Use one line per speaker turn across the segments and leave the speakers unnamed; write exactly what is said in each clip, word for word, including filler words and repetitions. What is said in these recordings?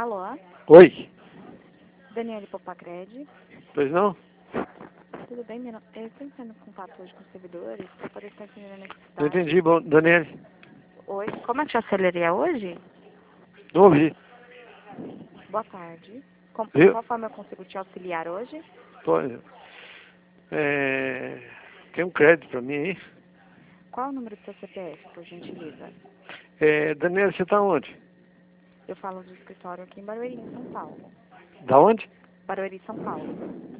Alô?
Oi.
Daniele Popacred.
Pois não?
Tudo bem, menino? Eu estou entrando em contato hoje com os servidores para poder estar entendendo a
Não
necessidade.
entendi, bom, Daniele.
Oi, como é que chama é hoje?
Não ouvi.
Boa tarde. Com, de
Viu?
qual forma eu consigo te auxiliar hoje?
Tô, é, tem um crédito pra mim aí?
Qual é o número do seu C P F, por gentileza?
É, Daniele, você tá onde?
Eu falo do escritório aqui em Barueri, em São Paulo.
Da onde?
Barueri, São Paulo.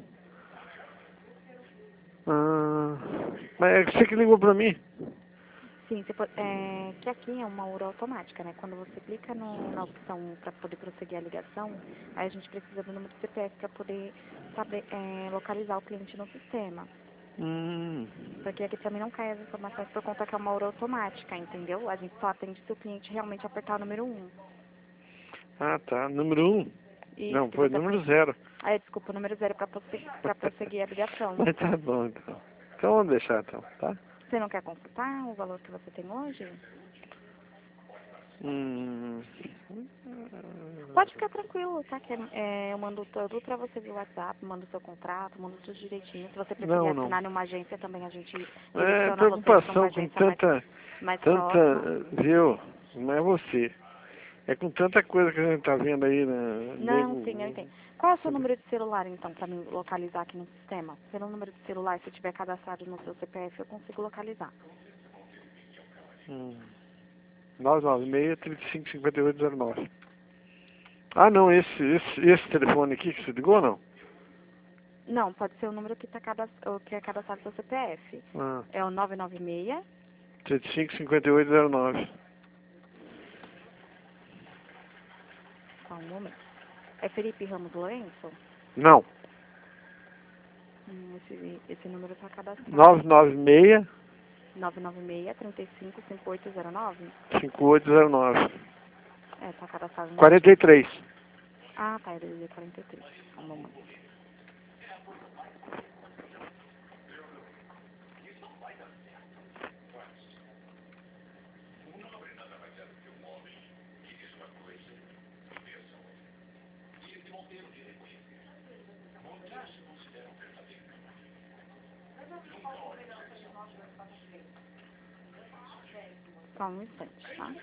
Ah, mas é você que ligou pra mim.
Sim, você pode, é, que aqui é uma URA automática, né? Quando você clica no, na opção para poder prosseguir a ligação, aí a gente precisa do número do C P F para poder saber, é, localizar o cliente no sistema.
Hum.
Porque aqui também não cai as informações por conta que é uma URA automática, entendeu? A gente só atende se o cliente realmente apertar o número um.
Ah, tá. Número um?
Isso,
Não,
que
foi
você...
número zero.
Ah, desculpa, o número zero para prosseguir, pra prosseguir a ligação.
Mas tá bom, então. Então vamos deixar, então, tá?
Você não quer consultar o valor que você tem hoje?
Hum.
Pode ficar tranquilo, tá? Que é, eu mando tudo pra você via WhatsApp, mando o seu contrato, mando tudo direitinho. Se você preferir
Não, não.
assinar em uma agência também, a gente
É
direciona você pra uma
preocupação com
agência mais,
tanta,
mais
tanta,
próxima.
viu? Não é você. É com tanta coisa que a gente tá vendo aí, né?
Não,
Nego.
sim, eu entendo. Qual é o seu número de celular, então, pra me localizar aqui no sistema? Pelo número de celular, se tiver cadastrado no seu C P F, eu consigo localizar.
Hum. nove nove seis, trinta e cinco, cinquenta e oito, zero nove. Ah, não, esse, esse, esse telefone aqui que você ligou, não?
Não, pode ser o número que, tá cadast... que é cadastrado no seu C P F.
Ah,
É o nove nove seis.
trinta e cinco, cinquenta e oito, zero nove.
Só um momento. É Felipe Ramos Lourenço?
Não.
Hum, esse, esse número tá cadastrado.
nove nove seis,
nove nove seis, trinta e cinco, cinquenta e oito zero nove?
cinquenta e oito, zero nove.
É, tá cadastrado no
quarenta e
registro.
três.
Ah, tá, é D D D quarenta e três. Só um momento. Só um instante, tá?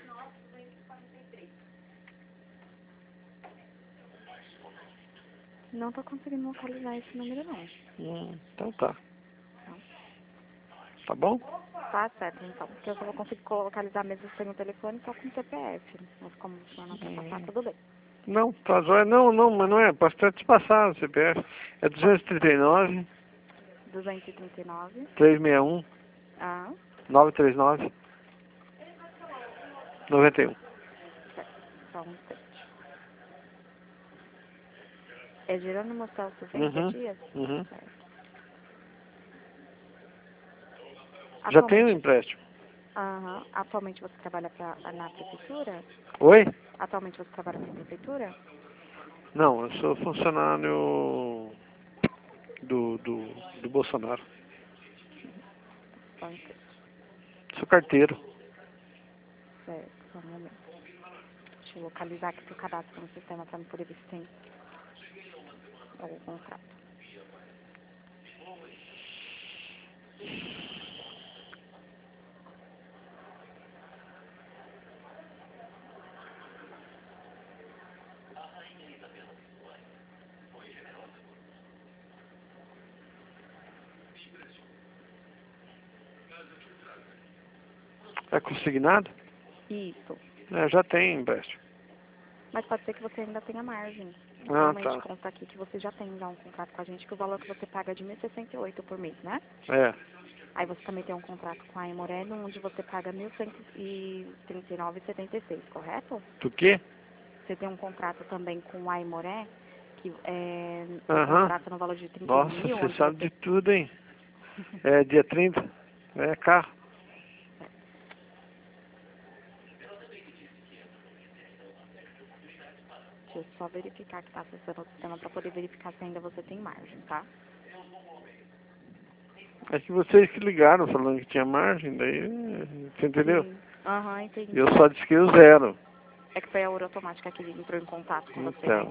Não tô conseguindo localizar esse número, não.
Hum, então tá.
Tá,
Tá bom?
tá certo, então. Porque eu só vou conseguir localizar mesmo sem o telefone só com o C P F. Mas como o senhor não quer passar, tudo bem.
Não, tá joia. Não, não, mas não é. Posso até te passar o C P F. É duzentos e trinta e nove,
duzentos e trinta e nove.
trezentos e sessenta e um,
Ah,
novecentos e trinta e nove, noventa e um.
certo. Só um instante. É Jerônimo Celso Veiga
Uhum,
Dias?
uhum.
Certo.
Já tem o
Atualmente,
empréstimo.
aham, atualmente você trabalha pra, na prefeitura?
Oi?
Atualmente você trabalha para a prefeitura?
Não, eu sou funcionário do, do, do Bolsonaro.
Só um instante.
Sou carteiro.
Certo, só um momento. Deixa eu localizar aqui seu cadastro no sistema para poder ver se tem algum contrato.
É consignado?
Isso.
É, já tem empréstimo.
Mas pode ser que você ainda tenha margem.
Ah,
Realmente
tá.
consta aqui que você já tem já um contrato com a gente, que o valor que você paga é de mil e sessenta e oito por mês, né?
É.
Aí você também tem um contrato com a Aimoré, onde você paga mil cento e trinta e nove reais e setenta e seis, correto?
Do quê?
Você tem um contrato também com a Aimoré, que é um
Aham.
contrato no valor de trinta e um
Nossa,
mil,
você
onde
sabe
você...
de tudo, hein? É dia trinta. É carro.
Deixa eu só verificar que está acessando o sistema para poder verificar se ainda você tem margem, tá?
É que vocês que ligaram falando que tinha margem, daí. Você entendeu?
Sim. Aham, entendi.
Eu só disse que eu zero.
É que foi a Ouro Automática que entrou em contato com você,
Então.
né?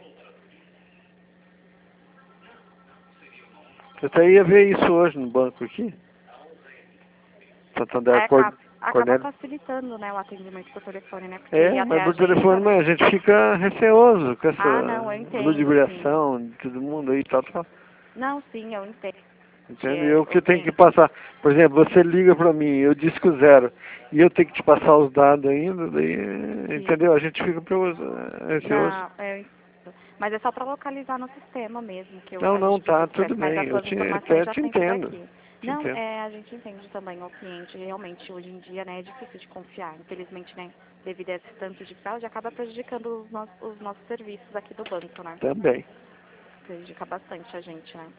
Eu até ia ver isso hoje no banco aqui. Santander
Aí
Cor...
acaba, acaba
Cornélio.
facilitando, né, o atendimento por telefone, né? Porque
É,
ir até
mas
a
por
agência...
telefone mas a gente fica receoso com
Ah,
essa
não, eu entendo,
ludibriação de todo mundo aí e tal, tal.
Não, sim, eu entendo.
Entende?
É,
Eu que
o
tenho que
cliente...
passar. Por exemplo, você liga pra mim, eu disco zero, e eu tenho que te passar os dados ainda, daí,
Sim.
entendeu? A gente fica preocup- receoso.
Não, eu entendo. Mas é só para localizar no sistema mesmo, que eu,
Não,
a
não,
gente
tá,
precisa que
tudo
tivesse mais
bem.
as
Eu
suas
te,
informações
até
já
te
sempre
entendo.
daqui.
Te
Não,
entendo.
é, a gente entende também o cliente, realmente hoje em dia, né, é difícil de confiar. Infelizmente, né, devido a esse tanto de fraude, acaba prejudicando os, nossos os nossos serviços aqui do banco, né?
Também.
Prejudica bastante a gente, né?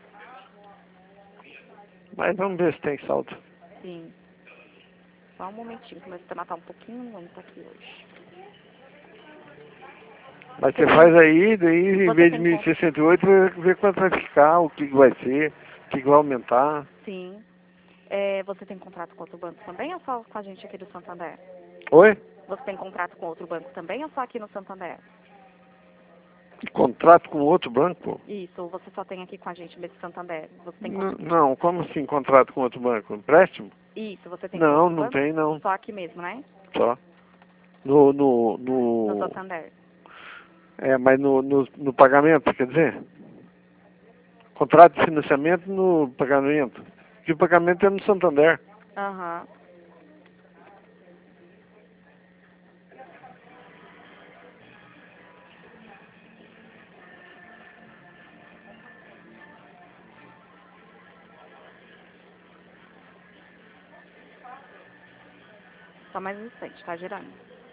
Mas vamos ver se tem saldo.
Sim. Só um momentinho, que meu sistema tá um pouquinho lento aqui hoje.
Mas
Você
você
tem,
faz aí, daí em
você
vez de
tem
mil e
conta?
sessenta e oito, vê vê quanto vai ficar, o que que vai ser, o que que vai aumentar.
Sim. É, você tem contrato com outro banco também ou só com a gente aqui do Santander?
Oi?
Você tem contrato com outro banco também ou só aqui no Santander?
Contrato com outro banco?
Isso, ou você só tem aqui com a gente nesse Santander? Você tem con-
N- Não, como assim contrato com outro banco? Empréstimo?
Isso, você tem com
Não,
outro
não
banco?
tem não.
Só aqui mesmo, né?
Só. No, no,
No
no,
Santander.
é, mas no, no, no pagamento, quer dizer? Contrato de financiamento no pagamento. Que o pagamento é no Santander.
Aham. Só mais um instante, tá girando.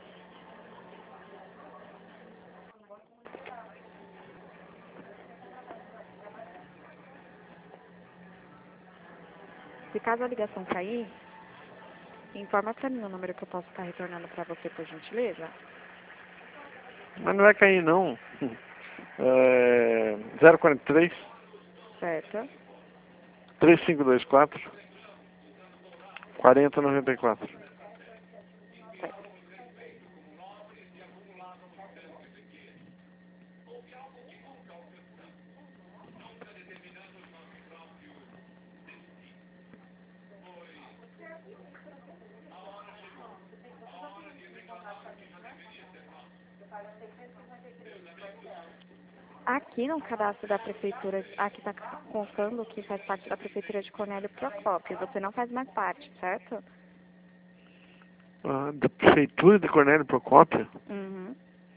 Se caso a ligação cair, informa pra mim o número que eu posso estar retornando pra você, por gentileza.
Mas não vai cair não. É, zero quarenta e três,
Certo?
três cinco dois quatro, quarenta noventa e quatro.
Certo. Aqui no cadastro da prefeitura, aqui tá constando que faz parte da prefeitura de Cornélio Procópio. Você não faz mais parte, certo?
Ah, da prefeitura de Cornélio Procópio?
Uhum.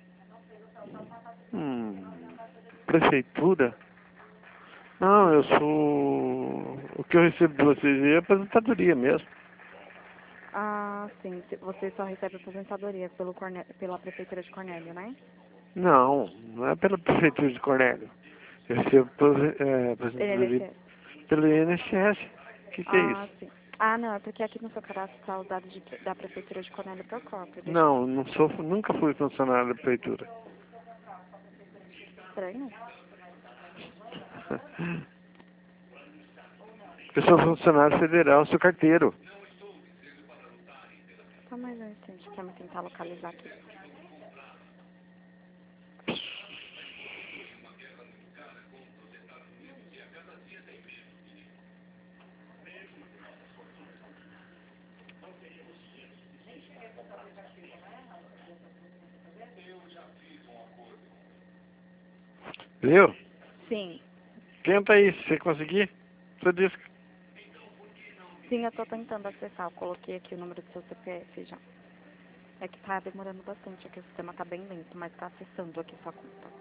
Hum, prefeitura? Não, eu sou... O que eu recebo de vocês aí é aposentadoria mesmo.
Ah, sim. Se- Você só recebe aposentadoria pelo Corné- pela prefeitura de Cornélio, né?
Não, não é pela prefeitura de Cornélio. Eu recebo aprove- é, aposentadoria
N S S.
pelo I N S S. O que, que é
Ah,
isso?
sim. Ah, não, é porque aqui no seu cadastro está os dados de, da prefeitura de Cornélio Procópio. Deixa eu...
Não, não sou, nunca fui funcionário da prefeitura.
Estranho.
Eu sou funcionário federal, sou carteiro.
Só mais um instante pra me tentar localizar aqui.
Viu?
Sim.
Tenta aí, se você conseguir. Você diz que...
Sim, eu tô tentando acessar. Eu coloquei aqui o número do seu C P F já. É que tá demorando bastante aqui. O sistema tá bem lento, mas tá acessando aqui sua conta.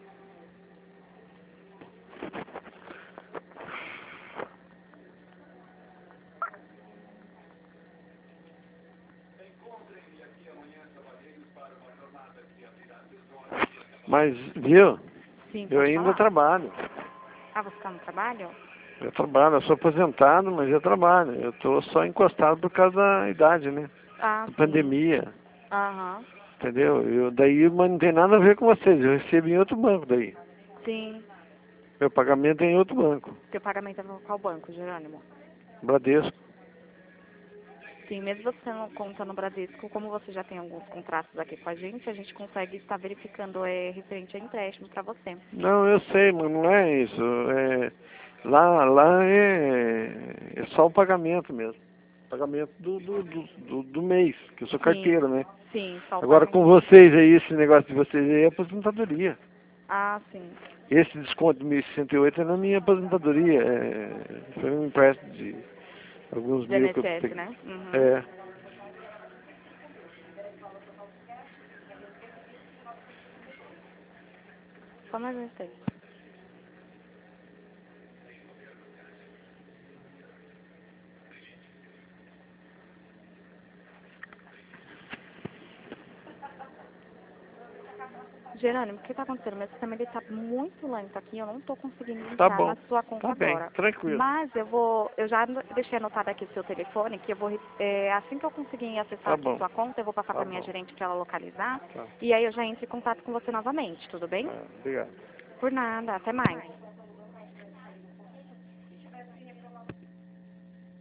Mas, viu?
Sim,
Eu
pode
ainda
falar.
trabalho.
Ah, você tá no trabalho?
Eu trabalho, eu sou aposentado, mas eu trabalho. Eu tô só encostado por causa da idade, né?
Ah,
Da
sim.
pandemia,
Aham.
entendeu? Eu, daí, mas não tem nada a ver com vocês. Eu recebo em outro banco daí.
Sim.
Meu pagamento é em outro banco.
Seu pagamento é no qual banco, Jerônimo?
Bradesco.
Sim, mesmo você não conta no Bradesco, como você já tem alguns contratos aqui com a gente, a gente consegue estar verificando é, referente a empréstimo para você.
Não, eu sei, mas não é isso. É, lá lá é, é só o pagamento mesmo. Pagamento do, do, do, do, do mês, que eu sou
Sim,
carteiro, né?
sim, só o
Agora com
pagamento.
vocês aí, esse negócio de vocês aí é aposentadoria.
Ah, sim.
Esse desconto de mil e sessenta e oito é na minha aposentadoria. É, foi um empréstimo de alguns
Do
mil que eu
I N S S,
tenho.
né? Uhum.
É.
Só mais um instante. Jerônimo, o que está acontecendo? Meu sistema ele está muito lento aqui, eu não estou conseguindo
Tá
entrar
bom.
na sua conta
Tá bem,
agora.
tranquilo.
Mas eu vou, eu já ano- deixei anotado aqui o seu telefone, que eu vou, é, assim que eu conseguir acessar
Tá
aqui
bom.
sua conta, eu vou passar
Tá
para minha
bom.
gerente para ela localizar,
Tá.
e aí eu já entro em contato com você novamente, tudo bem?
Tá. Obrigado.
Por nada, até mais.